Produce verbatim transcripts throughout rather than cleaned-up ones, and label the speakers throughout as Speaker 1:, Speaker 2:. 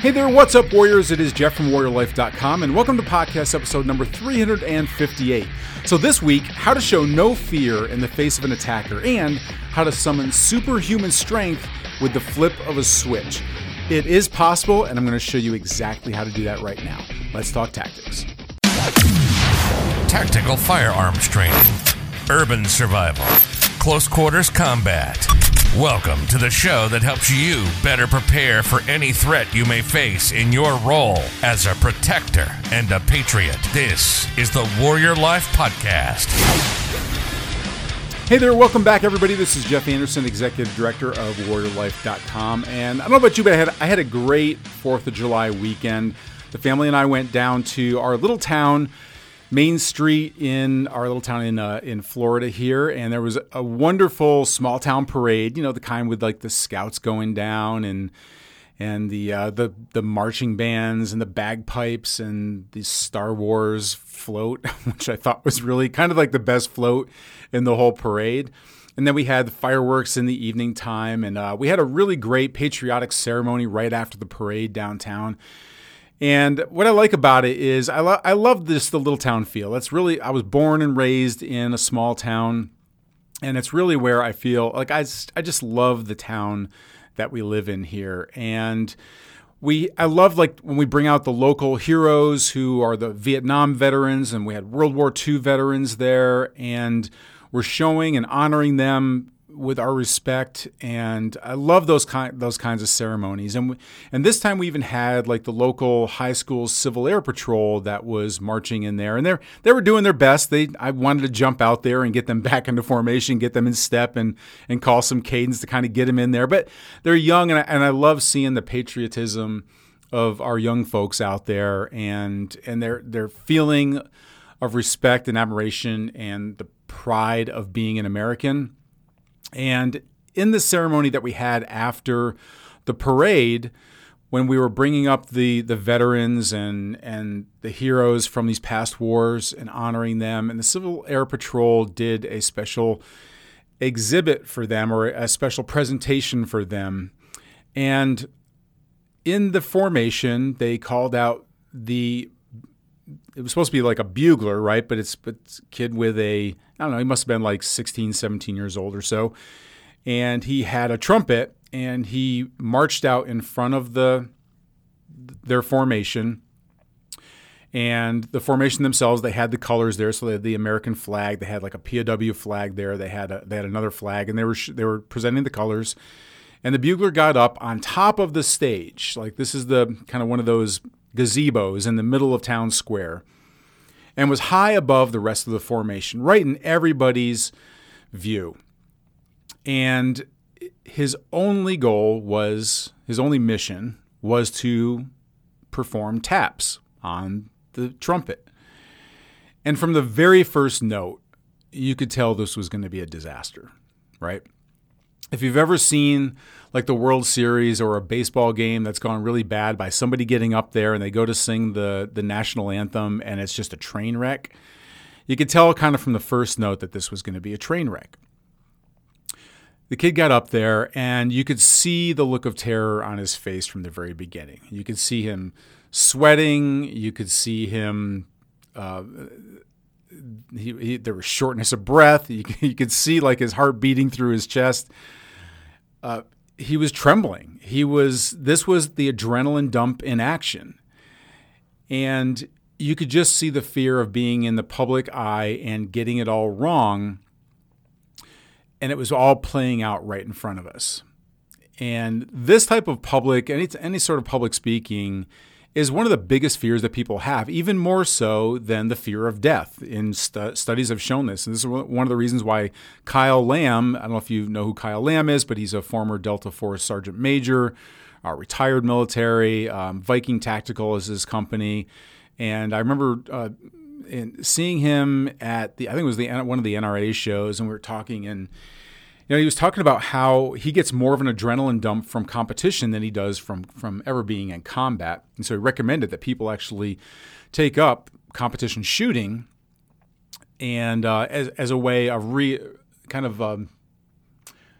Speaker 1: Hey there, what's up, Warriors? It is Jeff from Warrior Life dot com, and welcome to podcast episode number three hundred fifty-eight. So this week, how to show no fear in the face of an attacker, and how to summon superhuman strength with the flip of a switch. It is possible, and I'm going to show you exactly how to do that right now. Let's talk tactics.
Speaker 2: Tactical firearms training, urban survival, close quarters combat. Welcome to the show that helps you better prepare for any threat you may face in your role as a protector and a patriot. This is the Warrior Life Podcast.
Speaker 1: Hey there, welcome back, everybody. This is Jeff Anderson, Executive Director of Warrior Life dot com. And I don't know about you, but I had, I had a great fourth of July weekend. The family and I went down to our little town, Main Street, in our little town in uh, in Florida here, and there was a wonderful small town parade. You know, the kind with like the scouts going down and and the uh, the the marching bands and the bagpipes and the Star Wars float, which I thought was really kind of like the best float in the whole parade. And then we had the fireworks in the evening time, and uh, we had a really great patriotic ceremony right after the parade downtown. And what I like about it is I, lo- I love this, the little town feel. That's really, I was born and raised in a small town, and it's really where I feel like I just, I just love the town that we live in here. And we, I love like when we bring out the local heroes who are the Vietnam veterans, and we had World War Two veterans there, and we're showing and honoring them with our respect, and I love those kind those kinds of ceremonies. And we, and this time we even had like the local high school Civil Air Patrol that was marching in there, and they they were doing their best. They I wanted to jump out there and get them back into formation, get them in step, and and call some cadence to kind of get them in there. But they're young, and I, and I love seeing the patriotism of our young folks out there, and and their their feeling of respect and admiration and the pride of being an American. And in the ceremony that we had after the parade, when we were bringing up the the veterans and and the heroes from these past wars and honoring them, and the Civil Air Patrol did a special exhibit for them, or a special presentation for them. And in the formation, they called out the, it was supposed to be like a bugler, right? But it's, it's a kid with a, I don't know, he must have been like sixteen, seventeen years old or so. And he had a trumpet, and he marched out in front of the their formation. And the formation themselves, they had the colors there. So they had the American flag. They had like a P O W flag there. They had a, they had another flag, and they were they were presenting the colors. And the bugler got up on top of the stage. Like, this is the kind of one of those gazebos in the middle of town square, and was high above the rest of the formation, right in everybody's view. And his only goal was, his only mission was to perform taps on the trumpet. And from the very first note, you could tell this was going to be a disaster, right? If you've ever seen like the World Series or a baseball game that's gone really bad by somebody getting up there and they go to sing the, the national anthem and it's just a train wreck, you could tell kind of from the first note that this was going to be a train wreck. The kid got up there, and you could see the look of terror on his face from the very beginning. You could see him sweating. You could see him, uh, he, he, there was shortness of breath. You, you could see like his heart beating through his chest. Uh, he was trembling. He was, this was the adrenaline dump in action. And you could just see the fear of being in the public eye and getting it all wrong. And it was all playing out right in front of us. And this type of public, any, any sort of public speaking, is one of the biggest fears that people have, even more so than the fear of death. In stu- studies have shown this. And this is one of the reasons why Kyle Lamb, I don't know if you know who Kyle Lamb is, but he's a former Delta Force Sergeant Major, uh, retired military. um, Viking Tactical is his company. And I remember uh, in seeing him at the, I think it was the one of the N R A shows, and we were talking, and you know, he was talking about how he gets more of an adrenaline dump from competition than he does from from ever being in combat. And so he recommended that people actually take up competition shooting, and uh, as as a way of re kind of um,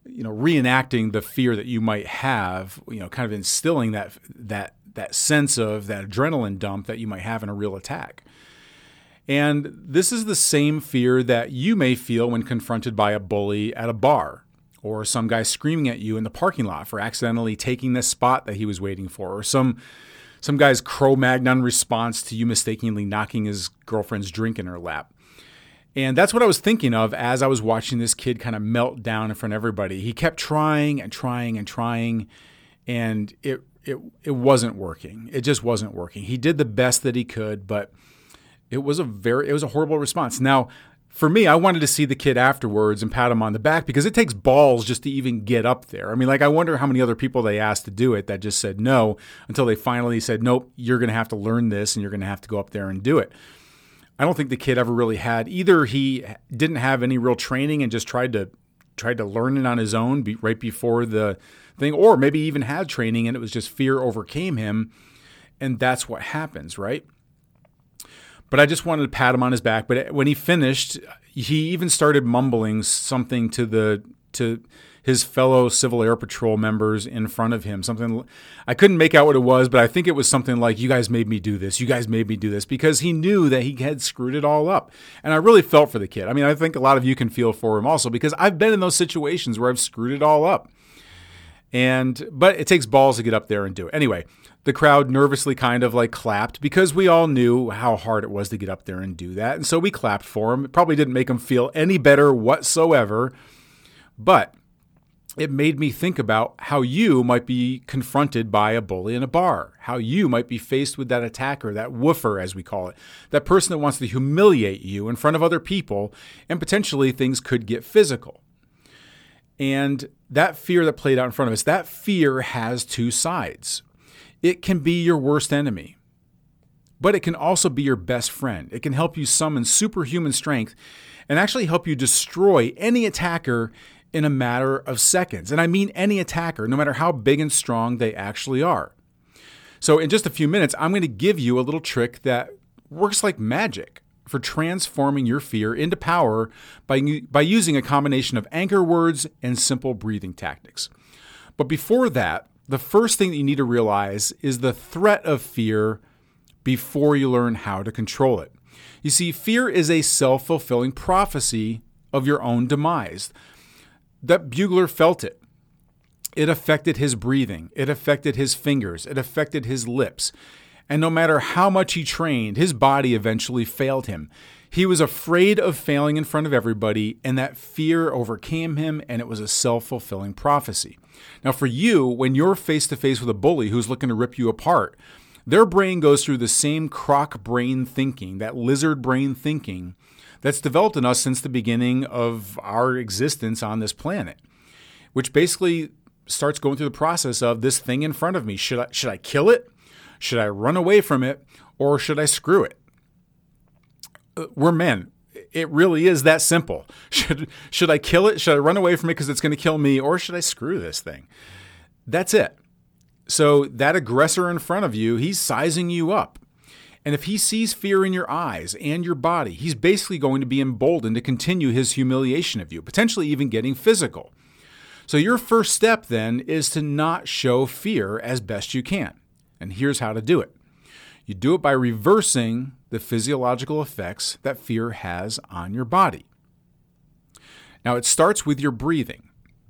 Speaker 1: you know, reenacting the fear that you might have, you know, kind of instilling that that that sense of that adrenaline dump that you might have in a real attack. And this is the same fear that you may feel when confronted by a bully at a bar, or some guy screaming at you in the parking lot for accidentally taking the spot that he was waiting for, or some some guy's Cro-Magnon response to you mistakenly knocking his girlfriend's drink in her lap. And that's what I was thinking of as I was watching this kid kind of melt down in front of everybody. He kept trying and trying and trying, and it it it wasn't working. It just wasn't working. He did the best that he could, but it was a very it was a horrible response. Now, for me, I wanted to see the kid afterwards and pat him on the back because it takes balls just to even get up there. I mean, like, I wonder how many other people they asked to do it that just said no until they finally said, nope, you're going to have to learn this and you're going to have to go up there and do it. I don't think the kid ever really had. Either he didn't have any real training and just tried to tried to learn it on his own be, right before the thing, or maybe even had training and it was just fear overcame him, and that's what happens, right? But I just wanted to pat him on his back. But when he finished, he even started mumbling something to the to his fellow Civil Air Patrol members in front of him. Something I couldn't make out what it was, but I think it was something like, "You guys made me do this. You guys made me do this," because he knew that he had screwed it all up. And I really felt for the kid. I mean, I think a lot of you can feel for him also, because I've been in those situations where I've screwed it all up. And but it takes balls to get up there and do it. Anyway, the crowd nervously kind of like clapped because we all knew how hard it was to get up there and do that. And so we clapped for him. It probably didn't make him feel any better whatsoever, but it made me think about how you might be confronted by a bully in a bar, how you might be faced with that attacker, that woofer, as we call it, that person that wants to humiliate you in front of other people, and potentially things could get physical. And that fear that played out in front of us, that fear has two sides. It can be your worst enemy, but it can also be your best friend. It can help you summon superhuman strength and actually help you destroy any attacker in a matter of seconds. And I mean any attacker, no matter how big and strong they actually are. So in just a few minutes, I'm going to give you a little trick that works like magic for transforming your fear into power by, by using a combination of anchor words and simple breathing tactics. But before that, the first thing that you need to realize is the threat of fear before you learn how to control it. You see, fear is a self-fulfilling prophecy of your own demise. That bugler felt it. It affected his breathing. It affected his fingers. It affected his lips. And no matter how much he trained, his body eventually failed him. He was afraid of failing in front of everybody, and that fear overcame him, and it was a self-fulfilling prophecy. Now, for you, when you're face-to-face with a bully who's looking to rip you apart, their brain goes through the same croc brain thinking, that lizard brain thinking, that's developed in us since the beginning of our existence on this planet, which basically starts going through the process of this thing in front of me. Should I, should I kill it? Should I run away from it? Or should I screw it? We're men. It really is that simple. Should, should I kill it? Should I run away from it because it's going to kill me? Or should I screw this thing? That's it. So that aggressor in front of you, he's sizing you up. And if he sees fear in your eyes and your body, he's basically going to be emboldened to continue his humiliation of you, potentially even getting physical. So your first step then is to not show fear as best you can. And here's how to do it. You do it by reversing the physiological effects that fear has on your body. Now, it starts with your breathing.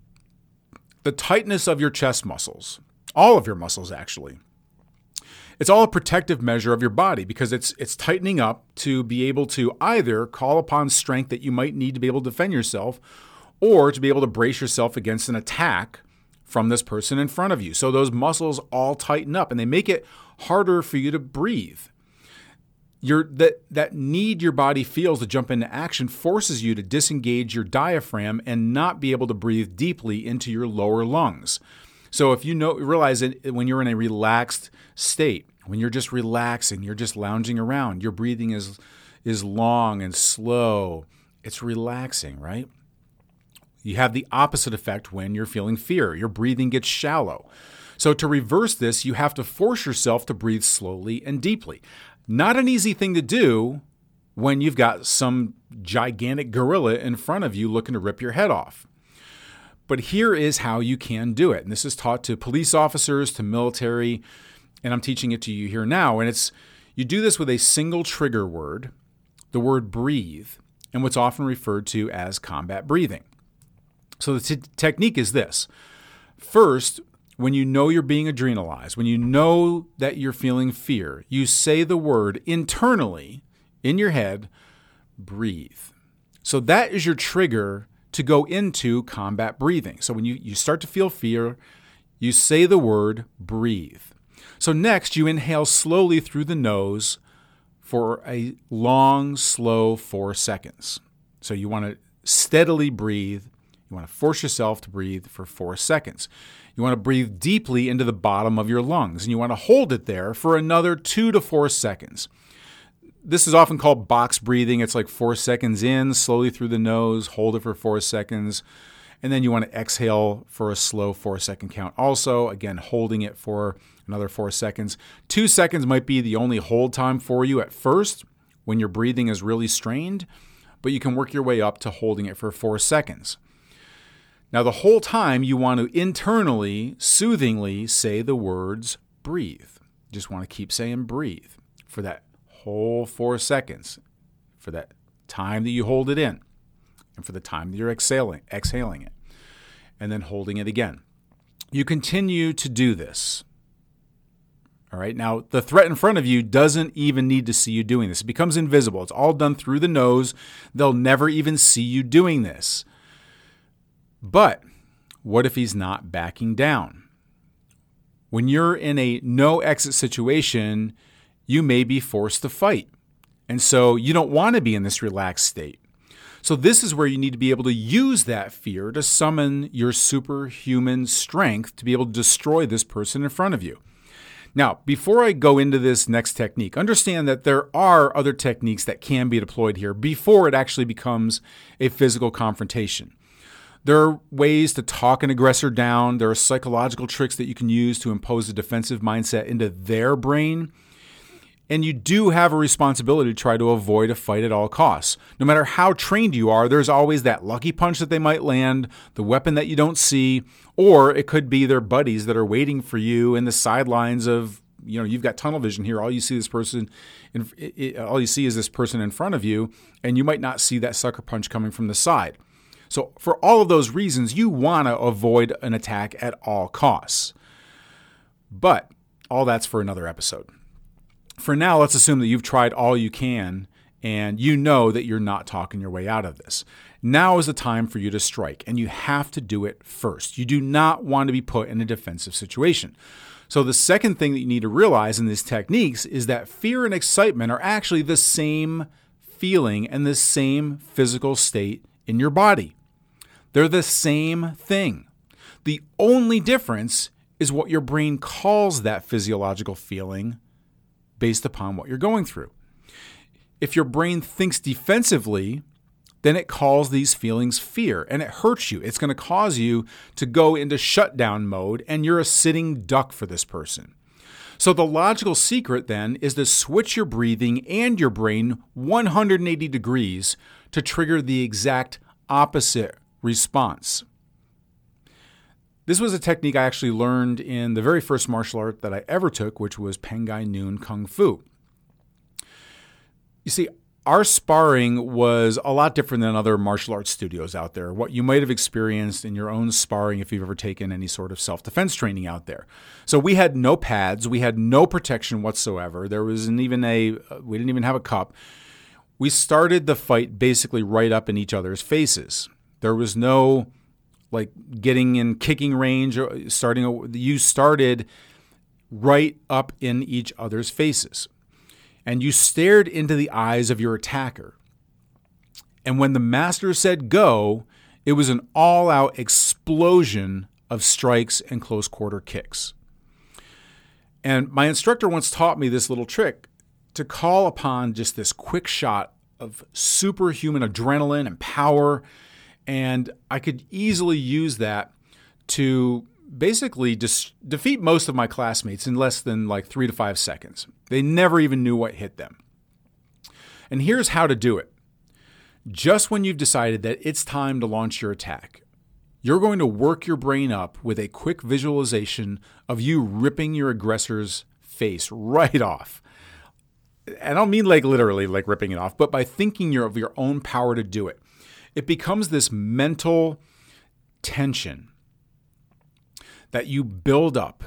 Speaker 1: The tightness of your chest muscles, all of your muscles actually, it's all a protective measure of your body because it's it's tightening up to be able to either call upon strength that you might need to be able to defend yourself or to be able to brace yourself against an attack from this person in front of you. So those muscles all tighten up and they make it harder for you to breathe. Your, that, that need your body feels to jump into action forces you to disengage your diaphragm and not be able to breathe deeply into your lower lungs. So if you know, realize it when you're in a relaxed state, when you're just relaxing, you're just lounging around, your breathing is is long and slow. It's relaxing, right? You have the opposite effect when you're feeling fear. Your breathing gets shallow. So to reverse this, you have to force yourself to breathe slowly and deeply. Not an easy thing to do when you've got some gigantic gorilla in front of you looking to rip your head off. But here is how you can do it. And this is taught to police officers, to military, and I'm teaching it to you here now. And it's you do this with a single trigger word, the word breathe, and what's often referred to as combat breathing. So the t- technique is this. First, when you know you're being adrenalized, when you know that you're feeling fear, you say the word internally in your head, breathe. So that is your trigger to go into combat breathing. So when you, you start to feel fear, you say the word breathe. So next, you inhale slowly through the nose for a long, slow four seconds. So you want to steadily breathe. You want to force yourself to breathe for four seconds. You want to breathe deeply into the bottom of your lungs, and you want to hold it there for another two to four seconds. This is often called box breathing. It's like four seconds in, slowly through the nose, hold it for four seconds, and then you want to exhale for a slow four-second count also, again, holding it for another four seconds. Two seconds might be the only hold time for you at first when your breathing is really strained, but you can work your way up to holding it for four seconds. Now, the whole time, you want to internally, soothingly say the words breathe. You just want to keep saying breathe for that whole four seconds, for that time that you hold it in, and for the time that you're exhaling, exhaling it, and then holding it again. You continue to do this. All right. Now, the threat in front of you doesn't even need to see you doing this. It becomes invisible. It's all done through the nose. They'll never even see you doing this. But what if he's not backing down? When you're in a no exit situation, you may be forced to fight. And so you don't want to be in this relaxed state. So this is where you need to be able to use that fear to summon your superhuman strength to be able to destroy this person in front of you. Now, before I go into this next technique, understand that there are other techniques that can be deployed here before it actually becomes a physical confrontation. There are ways to talk an aggressor down. There are psychological tricks that you can use to impose a defensive mindset into their brain. And you do have a responsibility to try to avoid a fight at all costs. No matter how trained you are, there's always that lucky punch that they might land, the weapon that you don't see, or it could be their buddies that are waiting for you in the sidelines of, you know, you've got tunnel vision here. All you see this person, in, it, all you see is this person in front of you, and you might not see that sucker punch coming from the side. So for all of those reasons, you want to avoid an attack at all costs. But all that's for another episode. For now, let's assume that you've tried all you can and you know that you're not talking your way out of this. Now is the time for you to strike, and you have to do it first. You do not want to be put in a defensive situation. So the second thing that you need to realize in these techniques is that fear and excitement are actually the same feeling and the same physical state in your body. They're the same thing. The only difference is what your brain calls that physiological feeling based upon what you're going through. If your brain thinks defensively, then it calls these feelings fear, and it hurts you. It's going to cause you to go into shutdown mode, and you're a sitting duck for this person. So the logical secret then is to switch your breathing and your brain one hundred eighty degrees to trigger the exact opposite response. This was a technique I actually learned in the very first martial art that I ever took, which was Pengai Noon Kung Fu. You see, our sparring was a lot different than other martial arts studios out there, what you might have experienced in your own sparring if you've ever taken any sort of self-defense training out there. So we had no pads. We had no protection whatsoever. There wasn't even a, we didn't even have a cup. We started the fight basically right up in each other's faces. There was no like getting in kicking range or starting, you started right up in each other's faces. And you stared into the eyes of your attacker. And when the master said go, it was an all-out explosion of strikes and close quarter kicks. And my instructor once taught me this little trick to call upon just this quick shot of superhuman adrenaline and power. And I could easily use that to basically dis- defeat most of my classmates in less than like three to five seconds. They never even knew what hit them. And here's how to do it. Just when you've decided that it's time to launch your attack, You're going to work your brain up with a quick visualization of you ripping your aggressor's face right off. I don't mean like literally like ripping it off, but by thinking you're of your own power to do it. It becomes this mental tension that you build up.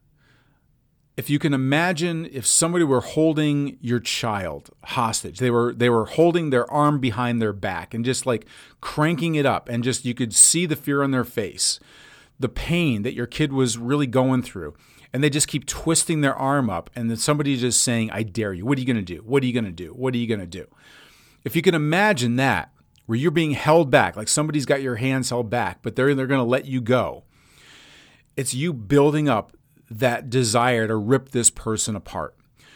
Speaker 1: If you can imagine if somebody were holding your child hostage, they were they were holding their arm behind their back and just like cranking it up, and just you could see the fear on their face, the pain that your kid was really going through, and they just keep twisting their arm up, and then somebody just saying, I dare you. What are you going to do? What are you going to do? What are you going to do? If you can imagine that, where you're being held back, like somebody's got your hands held back, but they're they're going to let you go. It's you building up that desire to rip this person apart.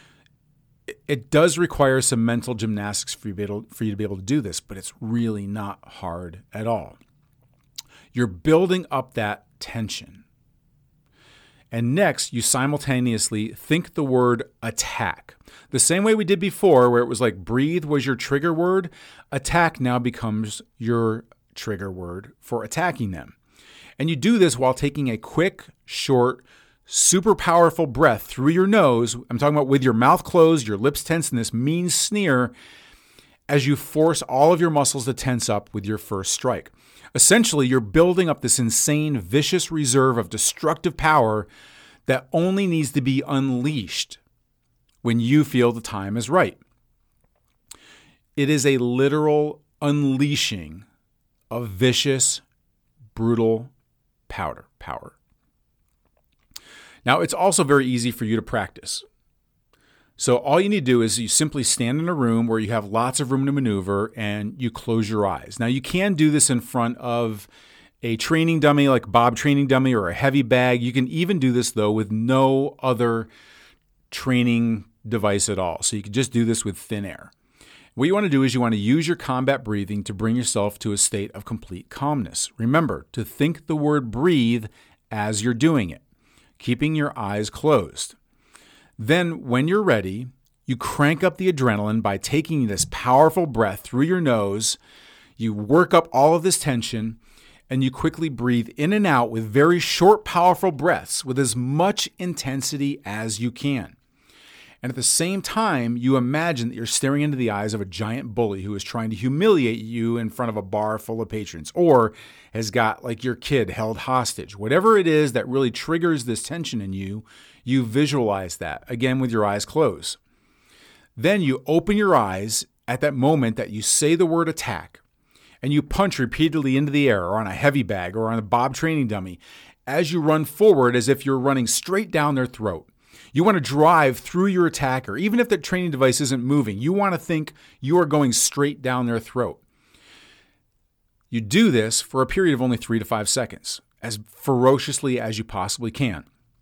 Speaker 1: It does require some mental gymnastics for you, to be able, for you to be able to do this, but it's really not hard at all. You're building up that tension. And next, you simultaneously think the word attack. The same way we did before, where it was like breathe was your trigger word, attack now becomes your trigger word for attacking them. And you do this while taking a quick, short, super powerful breath through your nose. I'm talking about with your mouth closed, your lips tense, and this mean sneer as you force all of your muscles to tense up with your first strike. Essentially, you're building up this insane, vicious reserve of destructive power that only needs to be unleashed when you feel the time is right. It is a literal unleashing of vicious, brutal powder power. Now, it's also very easy for you to practice. So all you need to do is you simply stand in a room where you have lots of room to maneuver and you close your eyes. Now, you can do this in front of a training dummy like Bob training dummy or a heavy bag. You can even do this, though, with no other training device at all. So you can just do this with thin air. What you want to do is you want to use your combat breathing to bring yourself to a state of complete calmness. Remember to think the word breathe as you're doing it, keeping your eyes closed. Then, when you're ready, you crank up the adrenaline by taking this powerful breath through your nose. You work up all of this tension, and you quickly breathe in and out with very short, powerful breaths with as much intensity as you can. And at the same time, you imagine that you're staring into the eyes of a giant bully who is trying to humiliate you in front of a bar full of patrons, or has got like your kid held hostage. Whatever it is that really triggers this tension in you, you visualize that, again with your eyes closed. Then you open your eyes at that moment that you say the word attack, and you punch repeatedly into the air or on a heavy bag or on a Bob training dummy as you run forward as if you're running straight down their throat. You want to drive through your attacker. Even if the training device isn't moving, you want to think you are going straight down their throat. You do this for a period of only three to five seconds, as ferociously as you possibly can.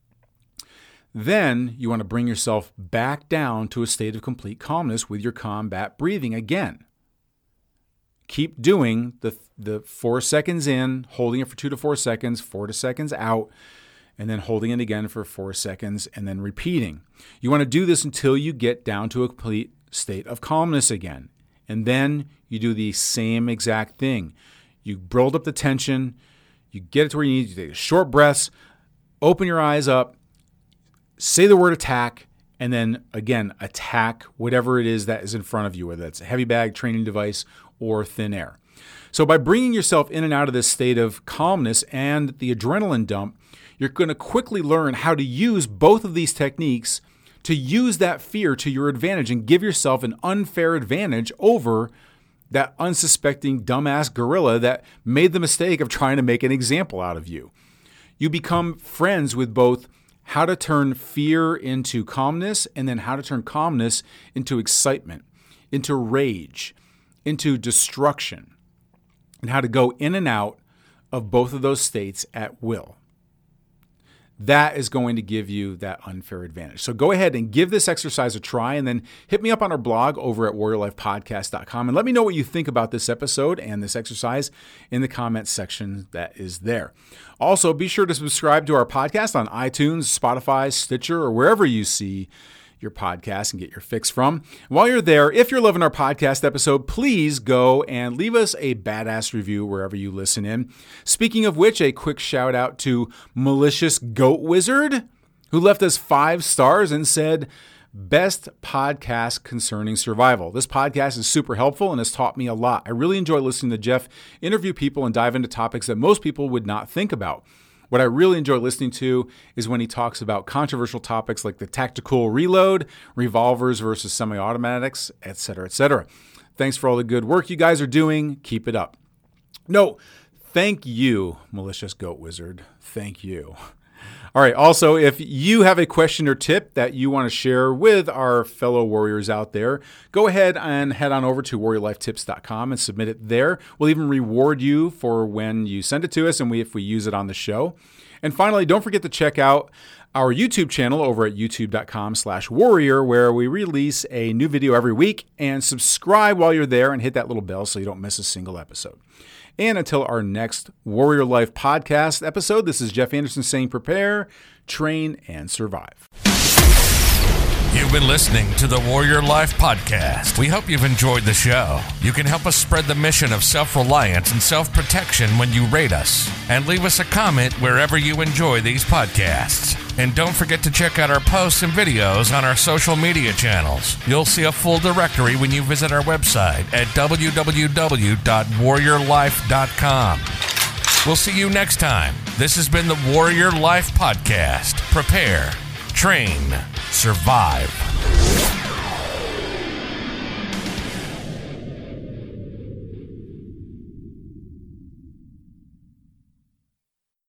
Speaker 1: Then you want to bring yourself back down to a state of complete calmness with your combat breathing again. Keep doing the, the four seconds in, holding it for two to four seconds, four to seconds out, and then holding it again for four seconds, and then repeating. You want to do this until you get down to a complete state of calmness again. And then you do the same exact thing. You build up the tension, you get it to where you need, you take short breaths, open your eyes up, say the word attack, and then again, attack whatever it is that is in front of you, whether that's a heavy bag, training device, or thin air. So by bringing yourself in and out of this state of calmness and the adrenaline dump, you're going to quickly learn how to use both of these techniques to use that fear to your advantage and give yourself an unfair advantage over that unsuspecting dumbass gorilla that made the mistake of trying to make an example out of you. You become friends with both how to turn fear into calmness and then how to turn calmness into excitement, into rage, into destruction, and how to go in and out of both of those states at will. That is going to give you that unfair advantage. So go ahead and give this exercise a try, and then hit me up on our blog over at warrior life podcast dot com and let me know what you think about this episode and this exercise in the comments section that is there. Also, be sure to subscribe to our podcast on iTunes, Spotify, Stitcher, or wherever you see your podcast and get your fix from. While you're there, if you're loving our podcast episode, please go and leave us a badass review wherever you listen in. Speaking of which, a quick shout out to Malicious Goat Wizard, who left us five stars and said, best podcast concerning survival. This podcast is super helpful and has taught me a lot. I really enjoy listening to Jeff interview people and dive into topics that most people would not think about. What I really enjoy listening to is when he talks about controversial topics like the tactical reload, revolvers versus semi-automatics, et cetera, et cetera. Thanks for all the good work you guys are doing. Keep it up. No, thank you, Malicious Goat Wizard. Thank you. All right. Also, if you have a question or tip that you want to share with our fellow warriors out there, go ahead and head on over to warrior life tips dot com and submit it there. We'll even reward you for when you send it to us and we if we use it on the show. And finally, don't forget to check out our YouTube channel over at youtube dot com slash warrior, where we release a new video every week, and subscribe while you're there and hit that little bell so you don't miss a single episode. And until our next Warrior Life podcast episode, this is Jeff Anderson saying prepare, train, and survive.
Speaker 2: You've been listening to the Warrior Life Podcast. We hope you've enjoyed the show. You can help us spread the mission of self-reliance and self-protection when you rate us. And leave us a comment wherever you enjoy these podcasts. And don't forget to check out our posts and videos on our social media channels. You'll see a full directory when you visit our website at w w w dot warrior life dot com. We'll see you next time. This has been the Warrior Life Podcast. Prepare, train, survive.